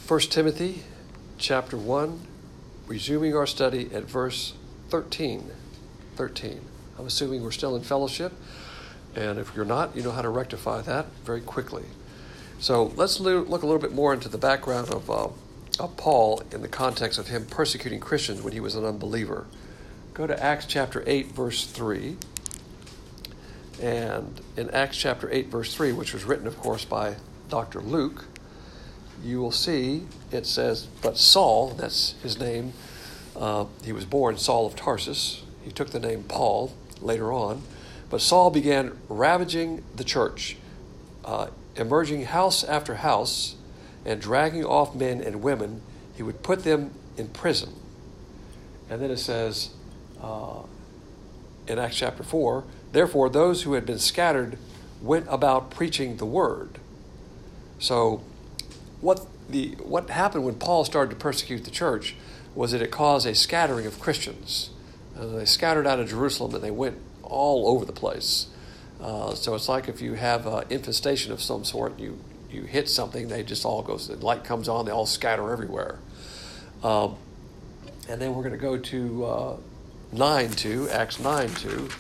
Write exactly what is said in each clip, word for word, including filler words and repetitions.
First Timothy chapter one, resuming our study at verse thirteen. thirteen. I'm assuming we're still in fellowship, and if you're not, you know how to rectify that very quickly. So let's look a little bit more into the background of, uh, of Paul in the context of him persecuting Christians when he was an unbeliever. Go to Acts chapter eight, verse three. And in Acts chapter eight, verse three, which was written, of course, by Doctor Luke, you will see it says, but Saul, that's his name, uh, he was born Saul of Tarsus. He took the name Paul later on. But Saul began ravaging the church, uh, emerging house after house, and dragging off men and women. He would put them in prison. And then it says uh, in Acts chapter four, therefore those who had been scattered went about preaching the word. So what the what happened when Paul started to persecute the church was that it caused a scattering of Christians. Uh, they scattered out of Jerusalem and they went all over the place. Uh, so it's like if you have an infestation of some sort, you you hit something, they just all go, the light comes on, they all scatter everywhere. Um, and then we're going to go to uh, nine two, Acts nine two.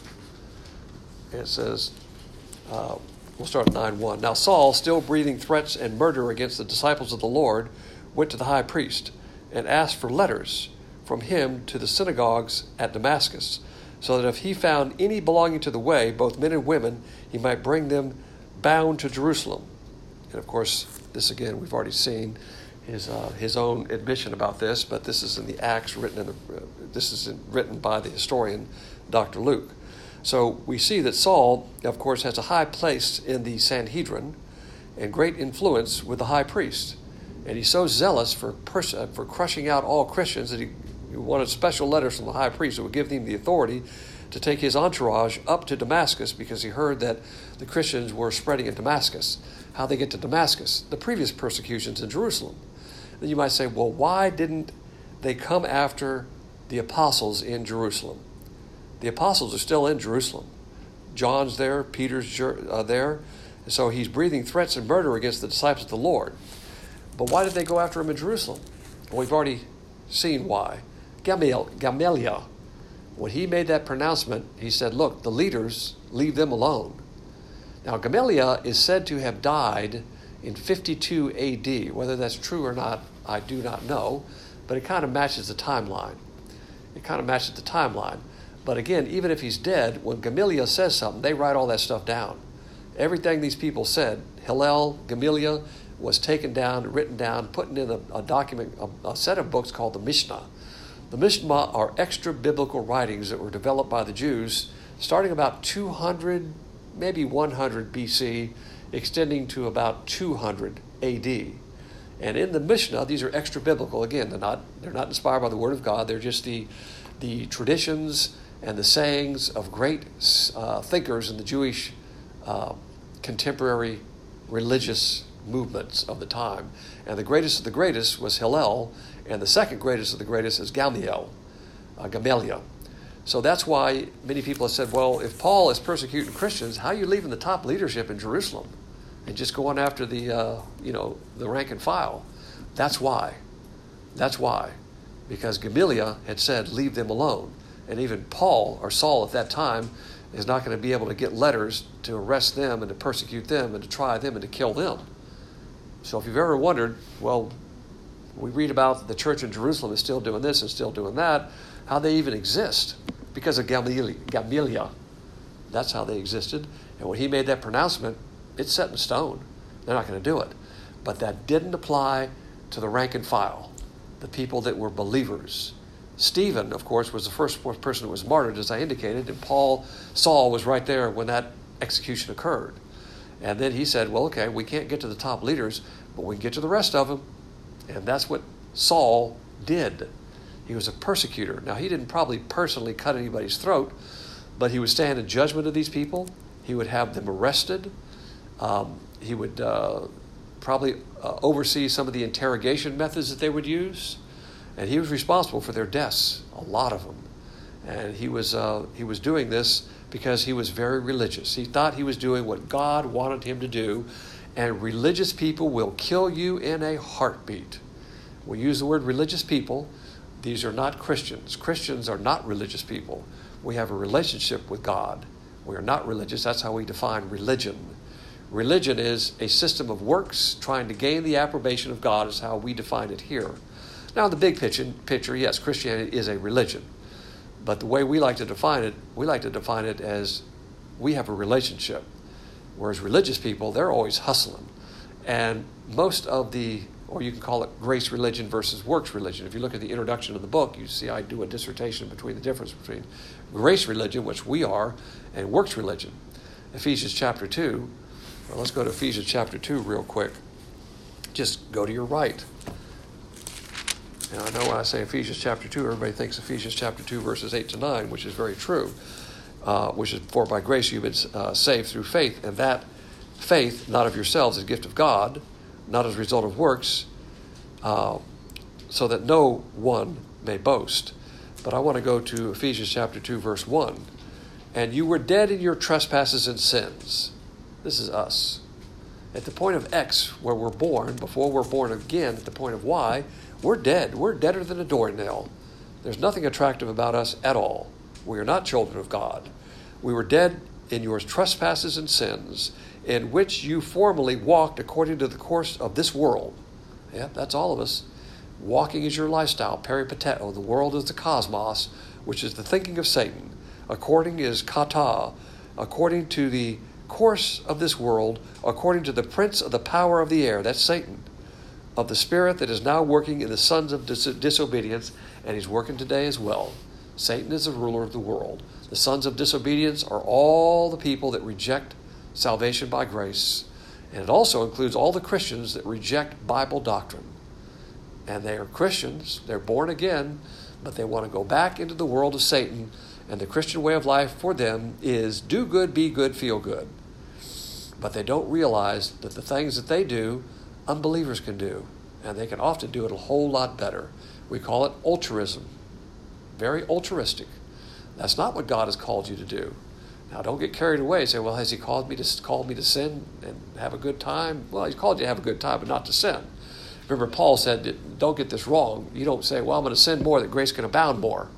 It says, uh, we'll start at nine one. Now Saul, still breathing threats and murder against the disciples of the Lord, went to the high priest and asked for letters from him to the synagogues at Damascus, so that if he found any belonging to the way, both men and women, he might bring them bound to Jerusalem. And of course, this again, we've already seen his uh, his own admission about this, but this is in the Acts written in the, uh, this is in, written by the historian Doctor Luke. So we see that Saul, of course, has a high place in the Sanhedrin and great influence with the high priest. And he's so zealous for pers- for crushing out all Christians that he, he wanted special letters from the high priest that would give him the authority to take his entourage up to Damascus, because he heard that the Christians were spreading in Damascus. How they get to Damascus? The previous persecutions in Jerusalem. Then you might say, well, why didn't they come after the apostles in Jerusalem? The apostles are still in Jerusalem. John's there, Peter's uh, there. So he's breathing threats and murder against the disciples of the Lord. But why did they go after him in Jerusalem? Well, we've already seen why. Gamaliel, Gamaliel, when he made that pronouncement, he said, look, the leaders, leave them alone. Now, Gamaliel is said to have died in fifty-two A D. Whether that's true or not, I do not know. But it kind of matches the timeline. It kind of matches the timeline. But again, even if he's dead, when Gamaliel says something, they write all that stuff down. Everything these people said, Hillel, Gamaliel, was taken down, written down, put in a, a document, a, a set of books called the Mishnah. The Mishnah are extra biblical writings that were developed by the Jews starting about two hundred, maybe one hundred B C, extending to about two hundred A D. And in the Mishnah, these are extra biblical. Again, they're not they're not inspired by the Word of God. They're just the the traditions and the sayings of great uh, thinkers in the Jewish uh, contemporary religious movements of the time. And the greatest of the greatest was Hillel, and the second greatest of the greatest is Gamaliel, uh, Gamaliel. So that's why many people have said, well, if Paul is persecuting Christians, how are you leaving the top leadership in Jerusalem and just going after the, uh, you know, the rank and file? That's why. That's why. Because Gamaliel had said, leave them alone. And even Paul, or Saul at that time, is not going to be able to get letters to arrest them and to persecute them and to try them and to kill them. So if you've ever wondered, well, we read about the church in Jerusalem is still doing this and still doing that, how they even exist. Because of Gamaliel. Gamaliel. That's how they existed. And when he made that pronouncement, it's set in stone. They're not going to do it. But that didn't apply to the rank and file, the people that were believers. Stephen, of course, was the first person who was martyred, as I indicated, and Paul, Saul was right there when that execution occurred. And then he said, well, okay, we can't get to the top leaders, but we can get to the rest of them. And that's what Saul did. He was a persecutor. Now, he didn't probably personally cut anybody's throat, but he would stand in judgment of these people. He would have them arrested. Um, he would uh, probably uh, oversee some of the interrogation methods that they would use. And he was responsible for their deaths, a lot of them. And he was uh, he was doing this because he was very religious. He thought he was doing what God wanted him to do. And religious people will kill you in a heartbeat. We use the word religious people. These are not Christians. Christians are not religious people. We have a relationship with God. We are not religious. That's how we define religion. Religion is a system of works trying to gain the approbation of God, is how we define it here. Now, in the big picture, picture, yes, Christianity is a religion. But the way we like to define it, we like to define it as we have a relationship. Whereas religious people, they're always hustling. And most of the, or you can call it grace religion versus works religion. If you look at the introduction of the book, you see I do a dissertation between the difference between grace religion, which we are, and works religion. Ephesians chapter two. Well, let's go to Ephesians chapter two real quick. Just go to your right. And I know when I say Ephesians chapter two, everybody thinks Ephesians chapter two, verses eight to nine, which is very true, uh, which is, for by grace you've been uh, saved through faith, and that faith, not of yourselves, is a gift of God, not as a result of works, uh, so that no one may boast. But I want to go to Ephesians chapter two, verse one. And you were dead in your trespasses and sins. This is us. At the point of X, where we're born, before we're born again, at the point of Y, we're dead. We're deader than a doornail. There's nothing attractive about us at all. We are not children of God. We were dead in your trespasses and sins, in which you formerly walked according to the course of this world. Yep, that's all of us. Walking is your lifestyle, peripateo. The world is the cosmos, which is the thinking of Satan. According is kata, according to the course of this world, according to the prince of the power of the air, that's Satan, of the spirit that is now working in the sons of dis- disobedience, and he's working today as well. Satan is the ruler of the world. The sons of disobedience are all the people that reject salvation by grace, and it also includes all the Christians that reject Bible doctrine. And they are Christians, they're born again, but they want to go back into the world of Satan, and the Christian way of life for them is do good, be good, feel good. But they don't realize that the things that they do, unbelievers can do, and they can often do it a whole lot better. We call it altruism. Very altruistic. That's not what God has called you to do. Now, don't get carried away and say, well, has he called me to called me to sin and have a good time? Well, he's called you to have a good time, but not to sin. Remember, Paul said, don't get this wrong. You don't say, well, I'm going to sin more that grace can abound more.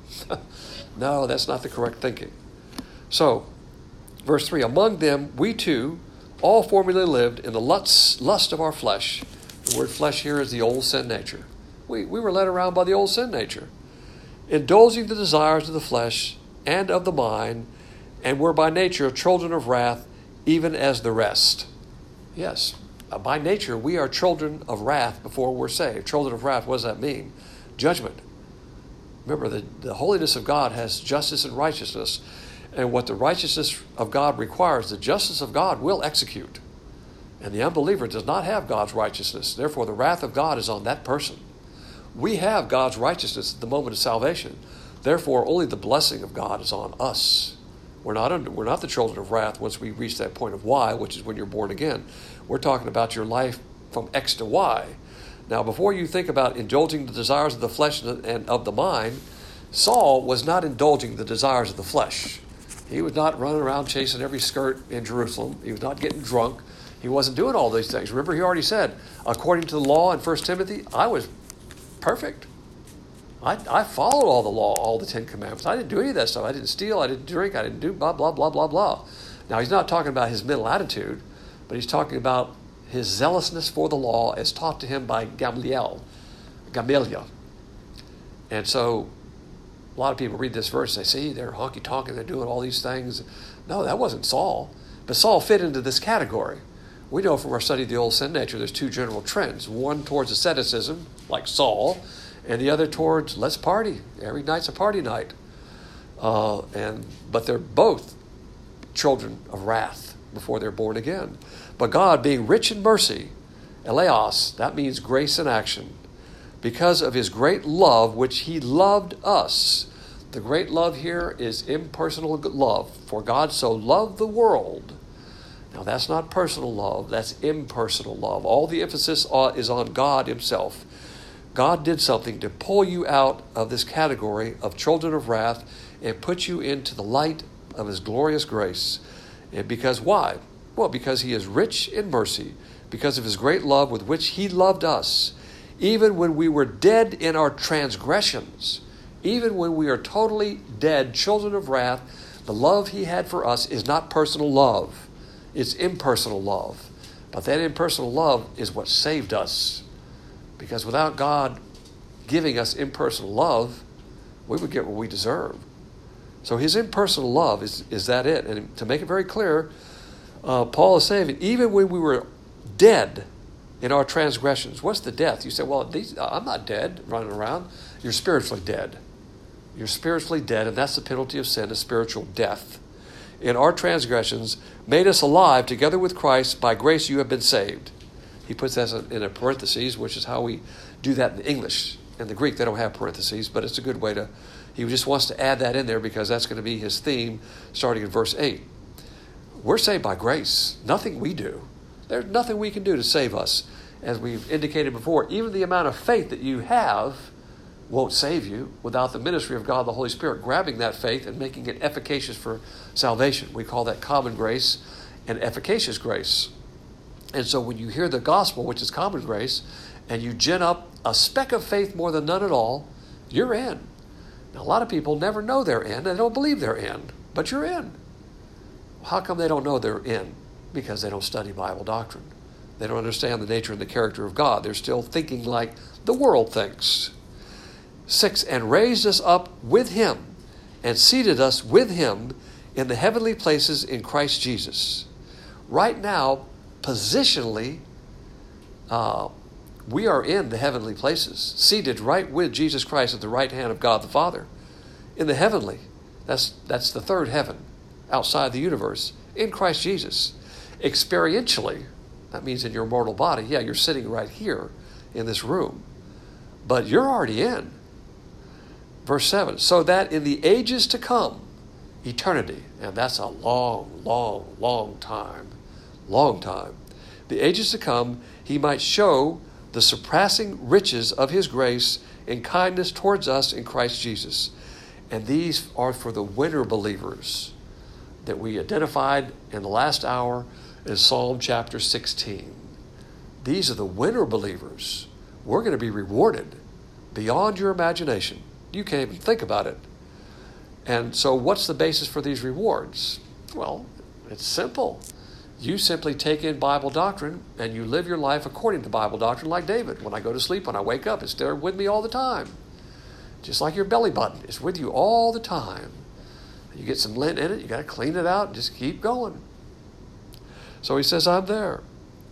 No, that's not the correct thinking. So, verse three, among them, we too, all formerly lived in the lust, lust of our flesh. The word flesh here is the old sin nature. We, we were led around by the old sin nature, indulging the desires of the flesh and of the mind, and were by nature children of wrath, even as the rest. Yes, by nature, we are children of wrath before we're saved. Children of wrath, what does that mean? Judgment. Remember, the, the holiness of God has justice and righteousness. And what the righteousness of God requires, the justice of God will execute. And the unbeliever does not have God's righteousness. Therefore, the wrath of God is on that person. We have God's righteousness at the moment of salvation. Therefore, only the blessing of God is on us. We're not under, we're not the children of wrath once we reach that point of Y, which is when you're born again. We're talking about your life from X to Y. Now, before you think about indulging the desires of the flesh and of the mind, Saul was not indulging the desires of the flesh. He was not running around chasing every skirt in Jerusalem. He was not getting drunk. He wasn't doing all these things. Remember, he already said, according to the law in First Timothy, I was perfect. I, I followed all the law, all the Ten Commandments. I didn't do any of that stuff. I didn't steal. I didn't drink. I didn't do blah, blah, blah, blah, blah. Now, he's not talking about his mental attitude, but he's talking about his zealousness for the law as taught to him by Gamaliel. Gamaliel. And so a lot of people read this verse and they see they're honky-tonking, they're doing all these things. No, that wasn't Saul. But Saul fit into this category. We know from our study of the old sin nature there's two general trends. One towards asceticism, like Saul, and the other towards let's party. Every night's a party night. Uh, and but they're both children of wrath before they're born again. But God, being rich in mercy, eleos, that means grace in action, because of his great love which he loved us. The great love here is impersonal love. For God so loved the world. Now that's not personal love, that's impersonal love. All the emphasis is on God himself. God did something to pull you out of this category of children of wrath and put you into the light of his glorious grace. And because why? Well, because he is rich in mercy, because of his great love with which he loved us, even when we were dead in our transgressions, even when we are totally dead, children of wrath, the love he had for us is not personal love. It's impersonal love. But that impersonal love is what saved us. Because without God giving us impersonal love, we would get what we deserve. So his impersonal love, is, is that it? And to make it very clear, uh, Paul is saying, even when we were dead in our transgressions, what's the death? You say, well, these, I'm not dead running around. You're spiritually dead. You're spiritually dead, and that's the penalty of sin, is spiritual death. In our transgressions, made us alive together with Christ. By grace you have been saved. He puts that in a parentheses, which is how we do that in English. In the Greek, they don't have parentheses, but it's a good way to, he just wants to add that in there because that's going to be his theme starting in verse eight. We're saved by grace. Nothing we do. There's nothing we can do to save us. As we've indicated before, even the amount of faith that you have won't save you without the ministry of God, the Holy Spirit, grabbing that faith and making it efficacious for salvation. We call that common grace and efficacious grace. And so when you hear the gospel, which is common grace, and you gin up a speck of faith more than none at all, you're in. Now, a lot of people never know they're in, and they don't believe they're in, but you're in. How come they don't know they're in? Because they don't study Bible doctrine. They don't understand the nature and the character of God. They're still thinking like the world thinks. Six, and raised us up with him and seated us with him in the heavenly places in Christ Jesus. Right now, positionally, uh, we are in the heavenly places, seated right with Jesus Christ at the right hand of God the Father. In the heavenly, that's, that's the third heaven, outside the universe, in Christ Jesus. Experientially, that means in your mortal body, yeah, you're sitting right here in this room, but you're already in. Verse seven, so that in the ages to come, eternity, and that's a long, long, long time, long time. The ages to come, he might show the surpassing riches of his grace and kindness towards us in Christ Jesus. And these are for the winner believers that we identified in the last hour in Psalm chapter sixteen. These are the winner believers. We're going to be rewarded beyond your imagination. You can't even think about it. And so what's the basis for these rewards? Well, it's simple. You simply take in Bible doctrine and you live your life according to Bible doctrine like David. When I go to sleep, when I wake up, it's there with me all the time. Just like your belly button. It's with you all the time. You get some lint in it, you got to clean it out and just keep going. So he says, I'm there.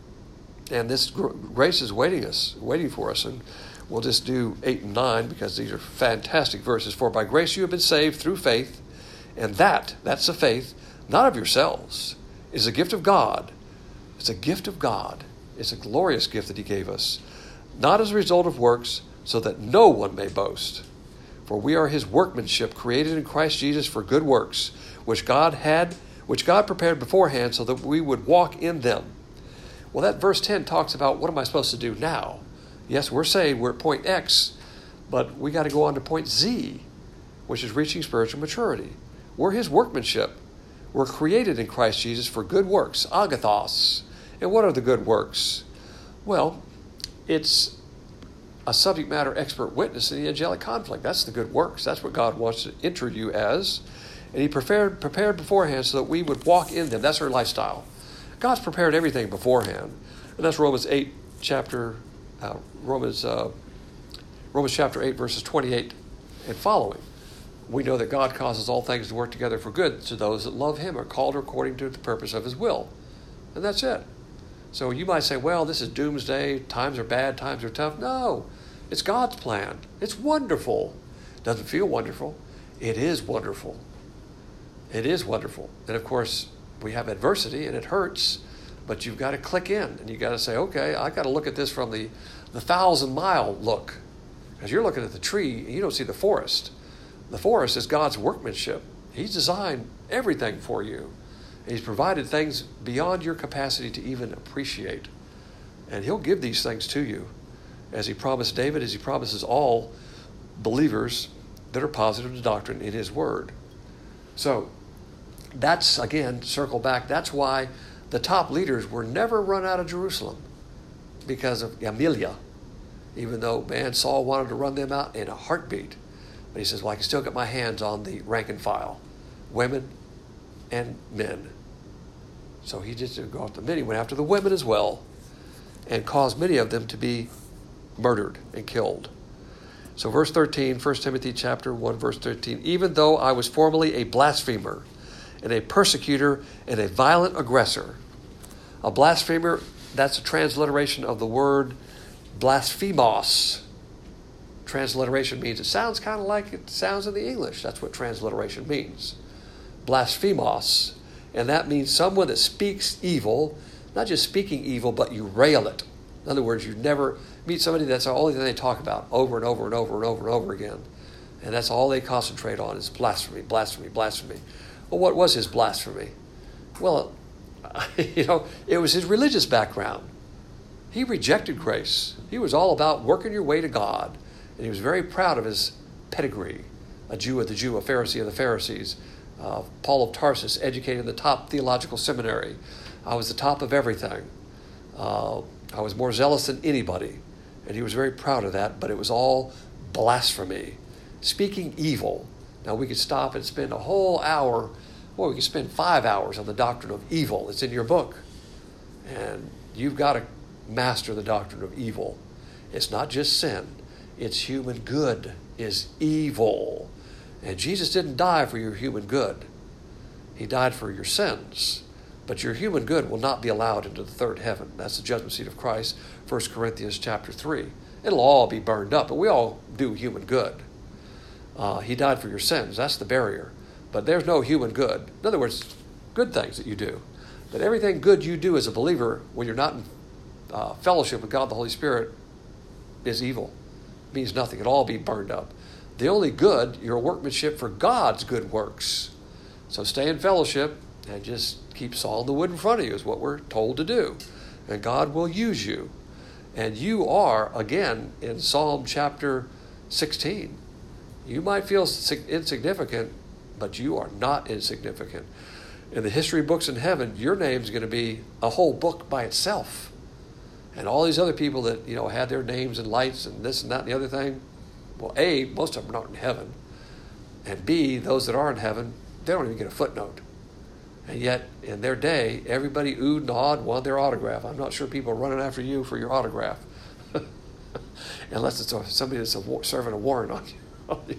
And this grace is waiting us, waiting for us. And we'll just do eight and nine because these are fantastic verses. For by grace you have been saved through faith, and that, that's the faith, not of yourselves, is a gift of God. It's a gift of God. It's a glorious gift that he gave us, not as a result of works, so that no one may boast. For we are his workmanship, created in Christ Jesus for good works, which God had, which God prepared beforehand so that we would walk in them. Well, that verse ten talks about what am I supposed to do now? Yes, we're saying we're at point X, but we got to go on to point Z, which is reaching spiritual maturity. We're his workmanship. We're created in Christ Jesus for good works, agathos. And what are the good works? Well, it's a subject matter expert witness in the angelic conflict. That's the good works. That's what God wants to enter you as. And he prepared, prepared beforehand so that we would walk in them. That's our lifestyle. God's prepared everything beforehand. And that's Romans eight, chapter, uh, Romans, uh, Romans chapter eight, verses twenty-eight and following. We know that God causes all things to work together for good to those that love him, are called according to the purpose of his will. And that's it. So you might say, well, this is doomsday, times are bad, times are tough. No, it's God's plan. It's wonderful. Doesn't feel wonderful. It is wonderful. It is wonderful. And of course, we have adversity and it hurts, but you've got to click in and you've got to say, okay, I've got to look at this from the, the thousand mile look. Because you're looking at the tree and you don't see the forest. The forest is God's workmanship. He's designed everything for you. He's provided things beyond your capacity to even appreciate. And he'll give these things to you, as he promised David, as he promises all believers that are positive to doctrine in his word. So that's, again, circle back, that's why the top leaders were never run out of Jerusalem, because of Gamaliel. even though, man, Saul wanted to run them out in a heartbeat. But he says, well, I can still get my hands on the rank and file, women and men. So he just didn't go after the men. He went after the women as well and caused many of them to be murdered and killed. So verse thirteen, First Timothy chapter one, verse thirteen, even though I was formerly a blasphemer and a persecutor and a violent aggressor. A blasphemer, that's a transliteration of the word blasphemos. Transliteration means it sounds kind of like it sounds in the English. That's what transliteration means. Blasphemos. And that means someone that speaks evil, not just speaking evil, but you rail it. In other words, you never meet somebody that's the only thing they talk about over and over and over and over and over again. And that's all they concentrate on is blasphemy, blasphemy, blasphemy. Well, what was his blasphemy? Well, you know, it was his religious background. He rejected grace. He was all about working your way to God. And he was very proud of his pedigree. A Jew of the Jew, a Pharisee of the Pharisees. Uh, Paul of Tarsus, educated in the top theological seminary. I was the top of everything. Uh, I was more zealous than anybody. And he was very proud of that, but it was all blasphemy. Speaking evil. Now we could stop and spend a whole hour, or we could spend five hours on the doctrine of evil. It's in your book. And you've got to master the doctrine of evil. It's not just sin. It's human good is evil. And Jesus didn't die for your human good. He died for your sins. But your human good will not be allowed into the third heaven. That's the judgment seat of Christ, First Corinthians chapter three. It'll all be burned up, but we all do human good. Uh, he died for your sins. That's the barrier. But there's no human good. In other words, good things that you do. But everything good you do as a believer when you're not in uh, fellowship with God the Holy Spirit is evil. It means nothing. It'll all be burned up. The only good, your workmanship for God's good works. So stay in fellowship and just keep sawing the wood in front of you is what we're told to do. And God will use you. And you are, again, in Psalm chapter sixteen. You might feel insignificant, but you are not insignificant. In the history books in heaven, your name's going to be a whole book by itself. And all these other people that, you know, had their names and lights and this and that and the other thing, well, A, most of them are not in heaven. And B, those that are in heaven, they don't even get a footnote. And yet, in their day, everybody oohed and awed, wanted their autograph. I'm not sure people are running after you for your autograph. Unless it's a, somebody that's a war, serving a warrant on you.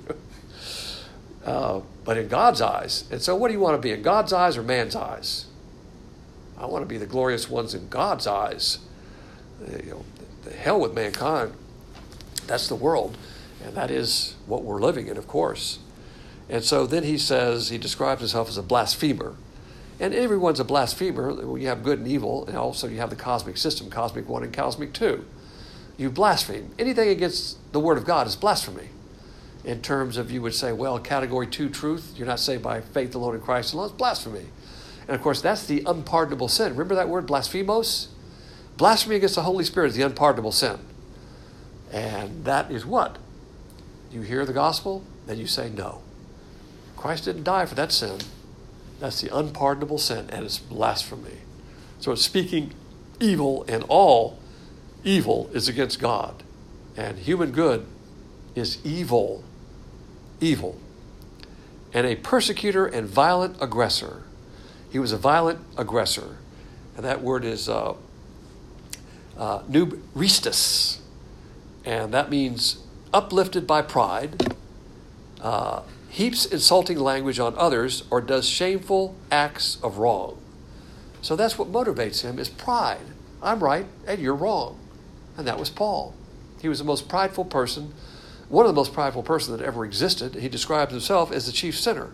uh, but in God's eyes, and so what do you want to be, in God's eyes or man's eyes? I want to be the glorious ones in God's eyes. Uh, you know, the, the hell with mankind. That's the world. And that is what we're living in, of course. And so then he says, he describes himself as a blasphemer. And everyone's a blasphemer. When you have good and evil, and also you have the cosmic system, cosmic one and cosmic two. You blaspheme. Anything against the word of God is blasphemy. In terms of, you would say, well, category two truth, you're not saved by faith alone in Christ alone, it's blasphemy. And of course, that's the unpardonable sin. Remember that word, blasphemos? Blasphemy against the Holy Spirit is the unpardonable sin. And that is what? You hear the gospel, then you say no. Christ didn't die for that sin. That's the unpardonable sin, and it's blasphemy. So it's speaking evil, and all evil is against God. And human good is evil. Evil. And a persecutor and violent aggressor. He was a violent aggressor. And that word is uh, uh, nubristus. And that means uplifted by pride, uh, heaps insulting language on others, or does shameful acts of wrong. So that's what motivates him, is pride. I'm right and you're wrong. And that was Paul. He was the most prideful person, one of the most prideful persons that ever existed. He describes himself as the chief sinner.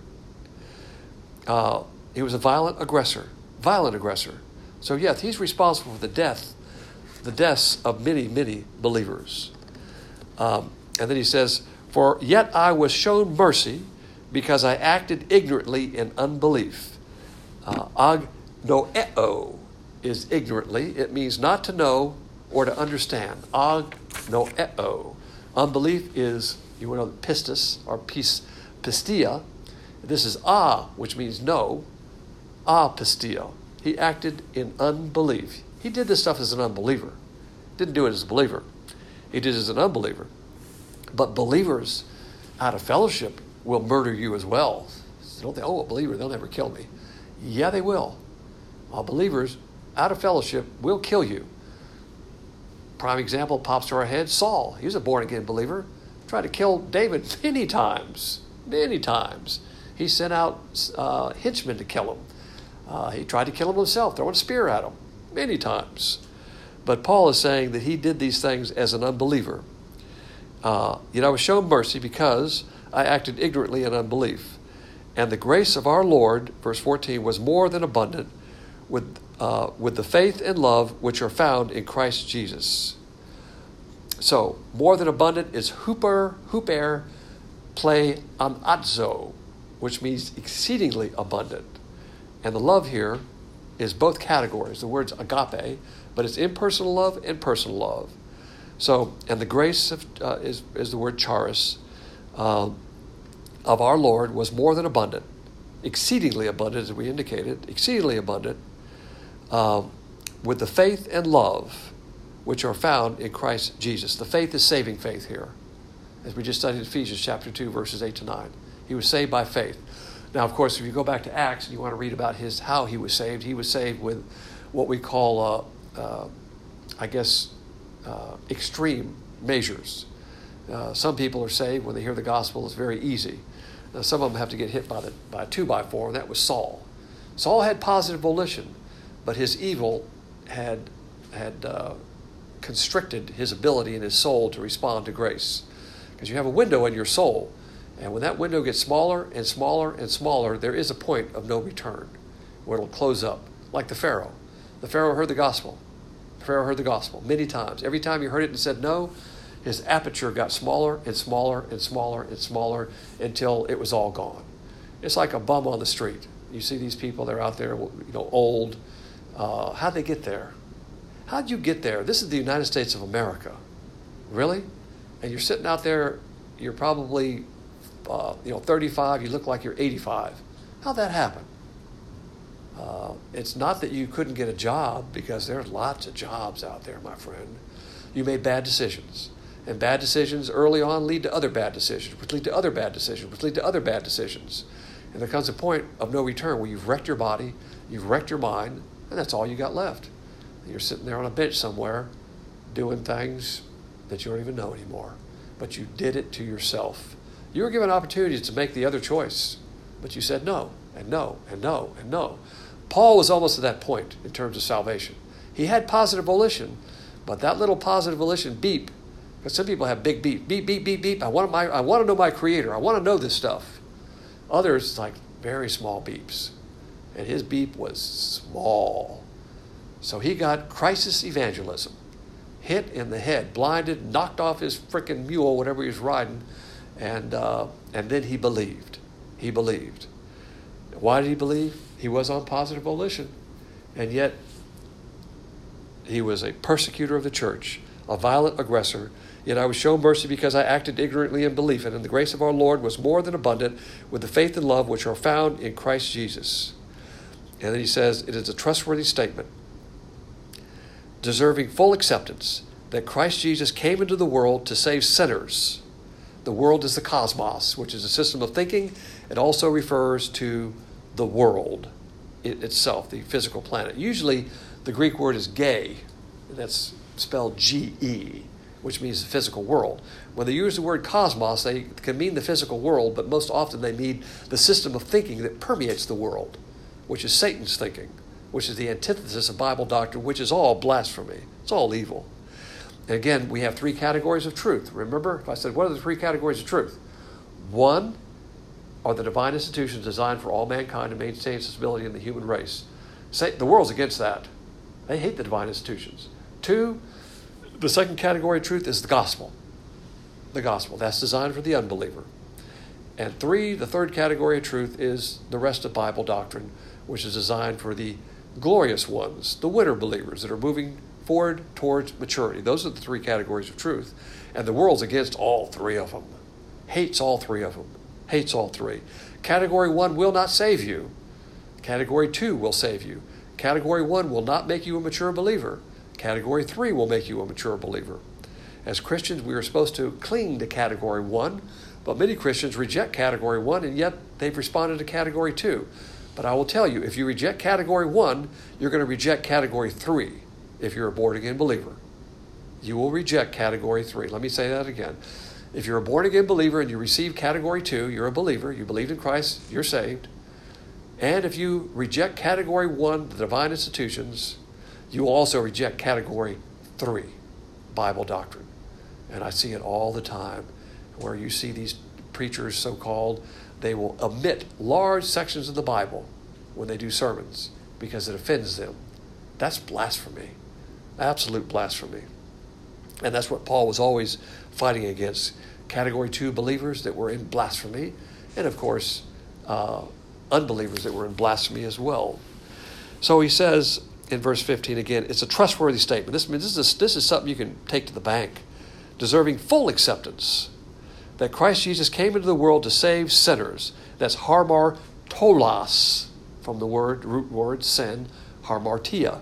Uh, he was a violent aggressor, violent aggressor. So yes, he's responsible for the death, the deaths of many, many believers. Um, and then he says, for yet I was shown mercy because I acted ignorantly in unbelief. Uh, agnoeo is ignorantly. It means not to know or to understand. Agnoeo. Unbelief is, you know, pistis or pis, pistia. This is a, which means no. A pistia. He acted in unbelief. He did this stuff as an unbeliever. Didn't do it as a believer. He did it as an unbeliever. But believers out of fellowship will murder you as well. So don't think, oh, a believer, they'll never kill me. Yeah, they will. Uh, believers out of fellowship will kill you. Prime example pops to our head, Saul. He was a born-again believer. Tried to kill David many times. Many times. He sent out uh, henchmen to kill him. Uh, he tried to kill him himself, throwing a spear at him many times. But Paul is saying that he did these things as an unbeliever. Uh, yet I was shown mercy because I acted ignorantly in unbelief. And the grace of our Lord, verse fourteen, was more than abundant with uh, with the faith and love which are found in Christ Jesus. So, more than abundant is huper, huper, play anadzo, which means exceedingly abundant. And the love here is both categories. The word's agape, but it's impersonal love and personal love. So, and the grace of, uh, is, is the word charis, uh, of our Lord was more than abundant, exceedingly abundant, as we indicated, exceedingly abundant, uh, with the faith and love which are found in Christ Jesus. The faith is saving faith here, as we just studied Ephesians chapter two, verses eight to nine. He was saved by faith. Now, of course, if you go back to Acts and you want to read about his how he was saved, he was saved with what we call, uh, uh, I guess, uh, extreme measures. Uh, some people are saved when they hear the gospel. It's very easy. Now, some of them have to get hit by the by a two by four, and that was Saul. Saul had positive volition, but his evil had had uh, constricted his ability in his soul to respond to grace, because you have a window in your soul. And when that window gets smaller and smaller and smaller, there is a point of no return where it'll close up, like the Pharaoh. The Pharaoh heard the gospel. The Pharaoh heard the gospel many times. Every time he heard it and said no, his aperture got smaller and smaller and smaller and smaller until it was all gone. It's like a bum on the street. You see these people, they're out there, you know, old. Uh, how'd they get there? How'd you get there? This is the United States of America. Really? And you're sitting out there, you're probably... Uh, you know, thirty-five, you look like you're eighty-five. How'd that happen? Uh, it's not that you couldn't get a job, because there's lots of jobs out there, my friend. You made bad decisions. And bad decisions early on lead to other bad decisions, which lead to other bad decisions, which lead to other bad decisions. And there comes a point of no return where you've wrecked your body, you've wrecked your mind, and that's all you got left. And you're sitting there on a bench somewhere doing things that you don't even know anymore. But you did it to yourself. You were given opportunities to make the other choice, but you said no, and no, and no, and no. Paul was almost at that point in terms of salvation. He had positive volition, but that little positive volition beep, because some people have big beep, beep, beep, beep, beep. I want my, I want to know my Creator. I want to know this stuff. Others, like very small beeps, and his beep was small. So he got crisis evangelism, hit in the head, blinded, knocked off his frickin' mule, whatever he was riding. And uh, and then he believed. He believed. Why did he believe? He was on positive volition. And yet, he was a persecutor of the church, a violent aggressor. Yet I was shown mercy because I acted ignorantly in belief. And the grace of our Lord was more than abundant with the faith and love which are found in Christ Jesus. And then he says, it is a trustworthy statement, deserving full acceptance, that Christ Jesus came into the world to save sinners. The world is the cosmos, which is a system of thinking. It also refers to the world it itself, the physical planet. Usually, the Greek word is gay, and that's spelled G E, which means the physical world. When they use the word cosmos, they can mean the physical world, but most often they mean the system of thinking that permeates the world, which is Satan's thinking, which is the antithesis of Bible doctrine, which is all blasphemy. It's all evil. And again, we have three categories of truth. Remember, if I said, what are the three categories of truth? One are the divine institutions designed for all mankind to maintain stability in the human race. Say, the world's against that. They hate the divine institutions. Two, the second category of truth is the gospel. The gospel. That's designed for the unbeliever. And three, the third category of truth is the rest of Bible doctrine, which is designed for the glorious ones, the winner believers that are moving forward towards maturity. Those are the three categories of truth. And the world's against all three of them. Hates all three of them. Hates all three. Category one will not save you. Category two will save you. Category one will not make you a mature believer. Category three will make you a mature believer. As Christians, we are supposed to cling to category one, but many Christians reject category one, and yet they've responded to category two. But I will tell you, if you reject category one, you're going to reject category three if you're a born-again believer. You will reject category three. Let me say that again. If you're a born-again believer and you receive category two, you're a believer. You believed in Christ, you're saved. And if you reject category one, the divine institutions, you will also reject category three, Bible doctrine. And I see it all the time where you see these preachers, so-called, they will omit large sections of the Bible when they do sermons because it offends them. That's blasphemy, absolute blasphemy. And that's what Paul was always fighting against. Category two believers that were in blasphemy, and of course, uh, unbelievers that were in blasphemy as well. So he says in verse fifteen again, it's a trustworthy statement. This means this is, this is something you can take to the bank, deserving full acceptance, that Christ Jesus came into the world to save sinners. That's harmartolos, from the word root word sin, harmartia.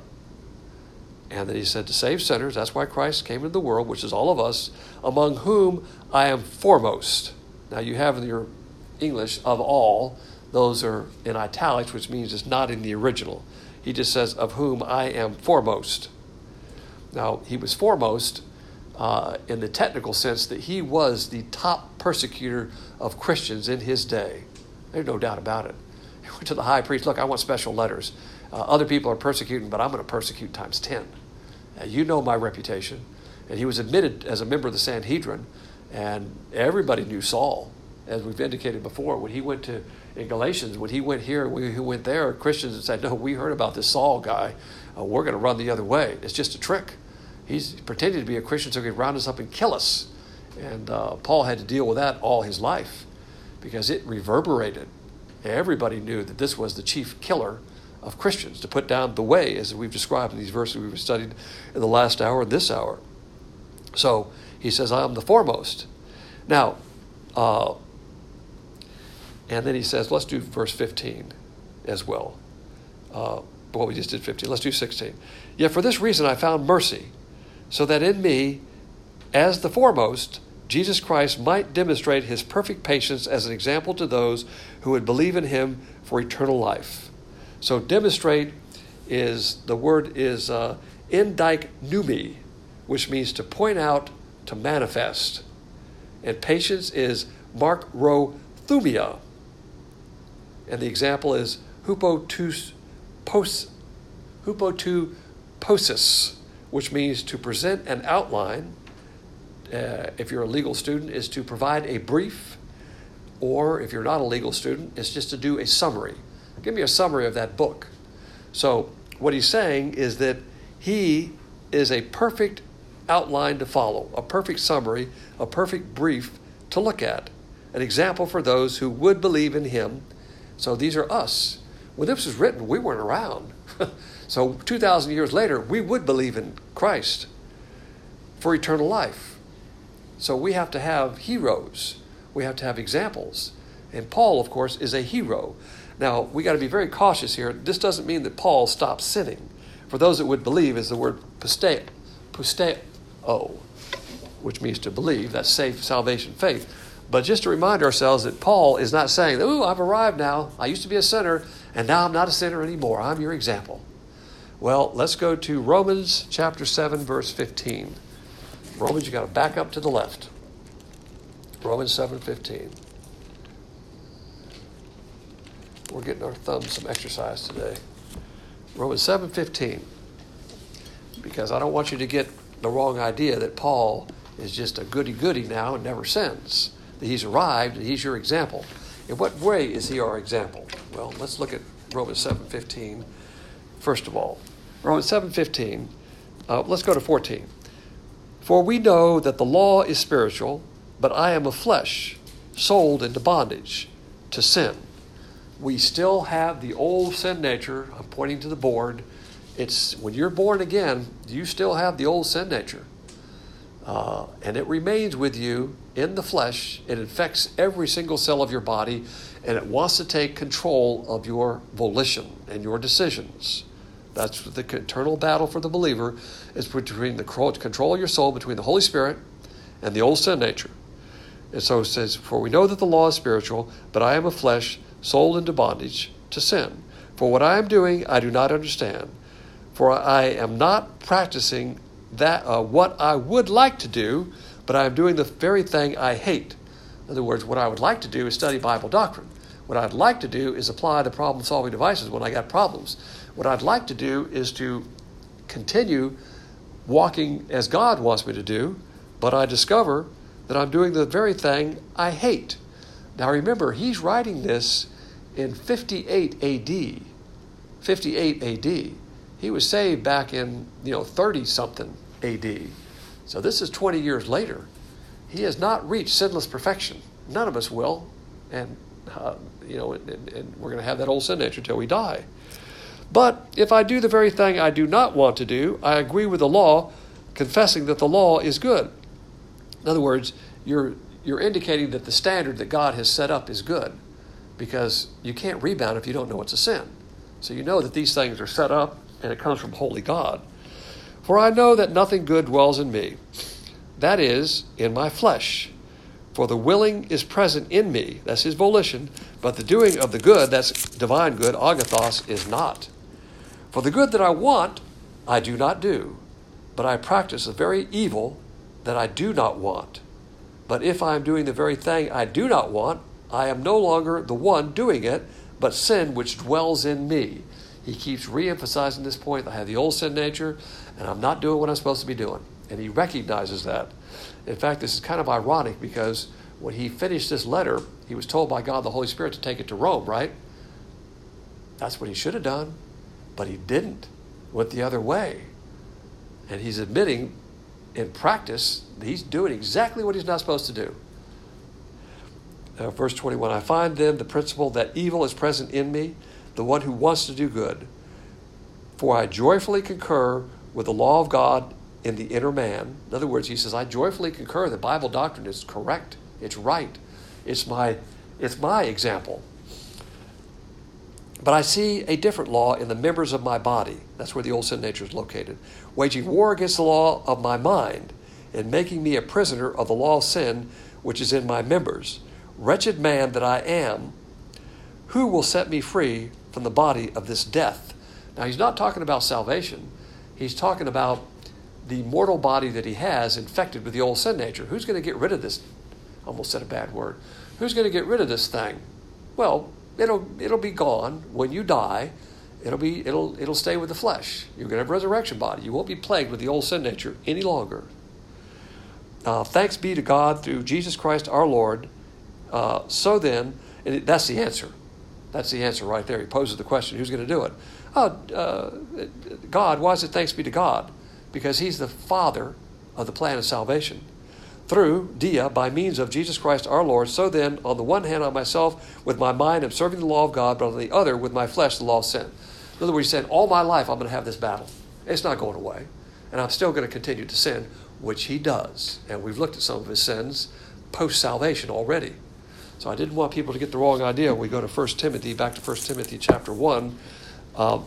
And then he said to save sinners. That's why Christ came into the world, which is all of us, among whom I am foremost. Now you have in your English, of all, those are in italics, which means it's not in the original. He just says, of whom I am foremost. Now, he was foremost uh, in the technical sense that he was the top persecutor of Christians in his day. There's no doubt about it. He went to the high priest, look, I want special letters. Uh, other people are persecuting, but I'm going to persecute times ten. Uh, you know my reputation. And he was admitted as a member of the Sanhedrin, and everybody knew Saul, as we've indicated before. When he went to, in Galatians, when he went here, we who went there, Christians said, no, we heard about this Saul guy. Uh, we're going to run the other way. It's just a trick. He's pretending to be a Christian so he could round us up and kill us. And uh, Paul had to deal with that all his life because it reverberated. Everybody knew that this was the chief killer of Christians, to put down the way, as we've described in these verses we've studied in the last hour and this hour. So he says, I am the foremost. Now, uh, and then he says, let's do verse fifteen as well. Uh, well, we just did fifteen. Let's do sixteen. Yet for this reason I found mercy, so that in me, as the foremost, Jesus Christ might demonstrate his perfect patience as an example to those who would believe in him for eternal life. So demonstrate is, the word is uh, endiknumi, which means to point out, to manifest. And patience is markrothumia. And the example is hupotus, pos, hupotuposis, which means to present an outline. Uh, if you're a legal student, is to provide a brief, or if you're not a legal student, it's just to do a summary. Give me a summary of that book. So what he's saying is that he is a perfect outline to follow, a perfect summary, a perfect brief to look at, an example for those who would believe in him. So these are us. When this was written, we weren't around. So two thousand years later, we would believe in Christ for eternal life. So we have to have heroes. We have to have examples. And Paul, of course, is a hero. Now, we got to be very cautious here. This doesn't mean that Paul stopped sinning. For those that would believe is the word pisteo, pisteo, which means to believe. That's safe, salvation, faith. But just to remind ourselves that Paul is not saying, ooh, I've arrived now. I used to be a sinner, and now I'm not a sinner anymore. I'm your example. Well, let's go to Romans chapter seven, verse fifteen. Romans, you got to back up to the left. Romans seven fifteen. We're getting our thumbs some exercise today. Romans seven fifteen. Because I don't want you to get the wrong idea that Paul is just a goody-goody now and never sins. That he's arrived and he's your example. In what way is he our example? Well, let's look at Romans seven fifteen first of all. Romans seven fifteen. Uh, let's go to fourteen. For we know that the law is spiritual, but I am of flesh, sold into bondage to sin. We still have the old sin nature. I'm pointing to the board. It's when you're born again, you still have the old sin nature. Uh, and it remains with you in the flesh. It infects every single cell of your body, and it wants to take control of your volition and your decisions. That's the eternal battle for the believer, is between the control of your soul, between the Holy Spirit and the old sin nature. And so it says, for we know that the law is spiritual, but I am of flesh, sold into bondage to sin. For what I am doing, I do not understand. For I am not practicing that uh, what I would like to do, but I am doing the very thing I hate. In other words, what I would like to do is study Bible doctrine. What I'd like to do is apply the problem-solving devices when I got problems. What I'd like to do is to continue walking as God wants me to do, but I discover that I'm doing the very thing I hate. Now remember, he's writing this in fifty-eight A D. fifty-eight A D. He was saved back in, you know, thirty-something A D. So this is twenty years later. He has not reached sinless perfection. None of us will. And, uh, you know, and, and we're going to have that old sin nature until we die. But if I do the very thing I do not want to do, I agree with the law, confessing that the law is good. In other words, you're you're indicating that the standard that God has set up is good, because you can't rebound if you don't know it's a sin. So you know that these things are set up, and it comes from holy God. For I know that nothing good dwells in me, that is, in my flesh. For the willing is present in me, that's his volition, but the doing of the good, that's divine good, agathos, is not. For the good that I want, I do not do, but I practice the very evil that I do not want. But if I am doing the very thing I do not want, I am no longer the one doing it, but sin which dwells in me. He keeps re-emphasizing this point. I have the old sin nature, and I'm not doing what I'm supposed to be doing. And he recognizes that. In fact, this is kind of ironic, because when he finished this letter, he was told by God the Holy Spirit to take it to Rome, right? That's what he should have done, but he didn't. Went the other way. And he's admitting in practice he's doing exactly what he's not supposed to do. Uh, verse twenty-one, I find then the principle that evil is present in me, the one who wants to do good. For I joyfully concur with the law of God in the inner man. In other words, he says, I joyfully concur that Bible doctrine is correct. It's right. It's my, it's my example. But I see a different law in the members of my body. That's where the old sin nature is located. Waging war against the law of my mind and making me a prisoner of the law of sin which is in my members. Wretched man that I am, who will set me free from the body of this death? Now, he's not talking about salvation. He's talking about the mortal body that he has infected with the old sin nature. Who's going to get rid of this? I almost said a bad word. Who's going to get rid of this thing? Well, it'll it'll be gone when you die. It'll be it'll it'll stay with the flesh. You're going to have a resurrection body. You won't be plagued with the old sin nature any longer. Uh, thanks be to God through Jesus Christ our Lord. Uh, so then, and it, that's the answer. That's the answer right there. He poses the question, who's going to do it? Oh, uh, God. Why is it thanks be to God? Because he's the father of the plan of salvation. Through Dia, by means of Jesus Christ our Lord. So then, on the one hand, I myself, with my mind, am serving the law of God, but on the other, with my flesh, the law of sin. In other words, he's saying, all my life I'm going to have this battle. It's not going away. And I'm still going to continue to sin, which he does. And we've looked at some of his sins post-salvation already. So I didn't want people to get the wrong idea. We go to First Timothy, back to First Timothy chapter one, um,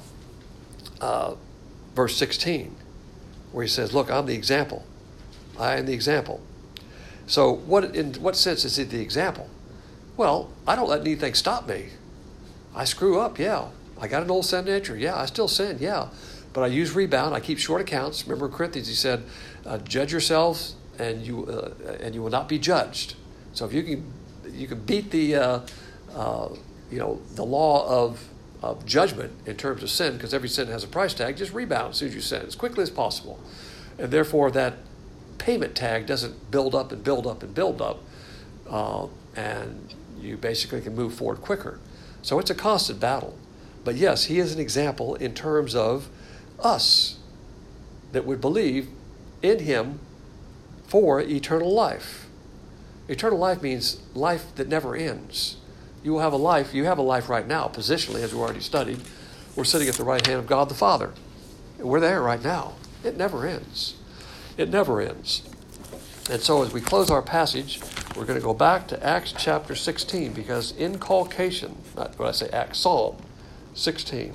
uh, verse sixteen, where he says, look, I'm the example. I am the example. So what in what sense is it the example? Well, I don't let anything stop me. I screw up, yeah. I got an old sin nature, yeah. I still sin, yeah. But I use rebound. I keep short accounts. Remember in Corinthians, he said, uh, judge yourselves and you uh, and you will not be judged. So if you can you can beat the uh, uh, you know the law of of judgment in terms of sin, because every sin has a price tag, just rebound as soon as you sin as quickly as possible. And therefore that payment tag doesn't build up and build up and build up, uh, and you basically can move forward quicker. So it's a constant battle. But yes, he is an example in terms of us that would believe in him for eternal life. Eternal life means life that never ends. You will have a life, you have a life right now, positionally, as we already studied. We're sitting at the right hand of God the Father. We're there right now. It never ends. It never ends. And so as we close our passage, we're going to go back to Acts chapter sixteen, because inculcation, not what I say, Acts, Psalm sixteen.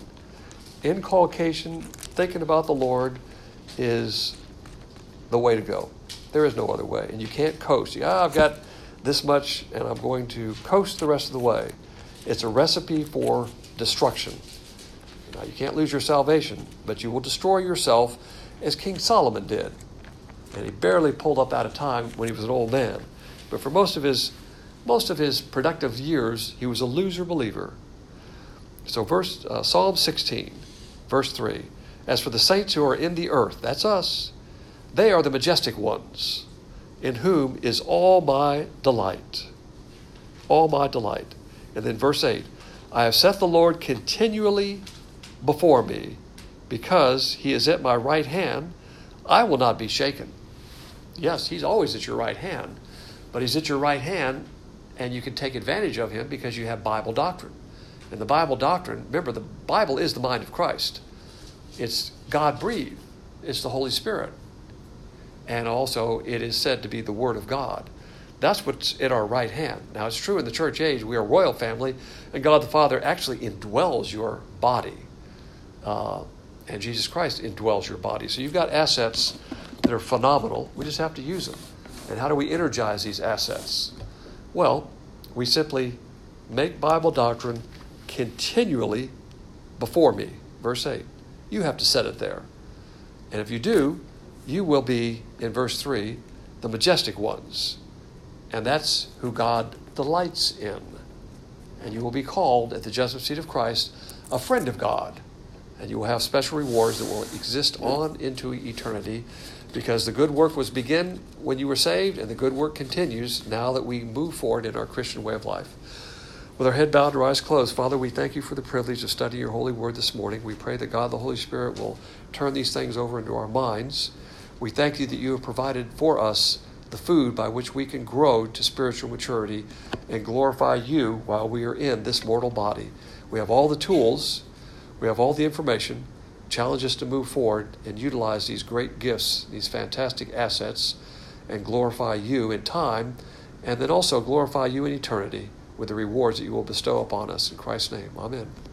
Inculcation, thinking about the Lord, is the way to go. There is no other way. And you can't coast. You, ah, I've got this much and I'm going to coast the rest of the way. It's a recipe for destruction. Now, you can't lose your salvation, but you will destroy yourself as King Solomon did. And he barely pulled up out of time when he was an old man. But for most of his most of his productive years, he was a loser believer. So verse uh, Psalm sixteen, verse three. As for the saints who are in the earth, that's us, they are the majestic ones, in whom is all my delight. All my delight. And then verse eight. I have set the Lord continually before me, because he is at my right hand, I will not be shaken. Yes, he's always at your right hand, but he's at your right hand, and you can take advantage of him because you have Bible doctrine. And the Bible doctrine, remember, the Bible is the mind of Christ. It's God-breathed. It's the Holy Spirit. And also, it is said to be the Word of God. That's what's at our right hand. Now, it's true in the church age, we are a royal family, and God the Father actually indwells your body. Uh, and Jesus Christ indwells your body. So you've got assets that are phenomenal. We just have to use them. And how do we energize these assets? Well, we simply make Bible doctrine continually before me. Verse eight. You have to set it there. And if you do, you will be, in verse three, the majestic ones. And that's who God delights in. And you will be called at the judgment seat of Christ a friend of God. And you will have special rewards that will exist on into eternity, because the good work was begun when you were saved, and the good work continues now that we move forward in our Christian way of life. With our head bowed and our eyes closed, Father, we thank you for the privilege of studying your holy word this morning. We pray that God, the Holy Spirit, will turn these things over into our minds. We thank you that you have provided for us the food by which we can grow to spiritual maturity and glorify you while we are in this mortal body. We have all the tools. We have all the information. Challenge us to move forward and utilize these great gifts, these fantastic assets, and glorify you in time, and then also glorify you in eternity with the rewards that you will bestow upon us. In Christ's name, amen.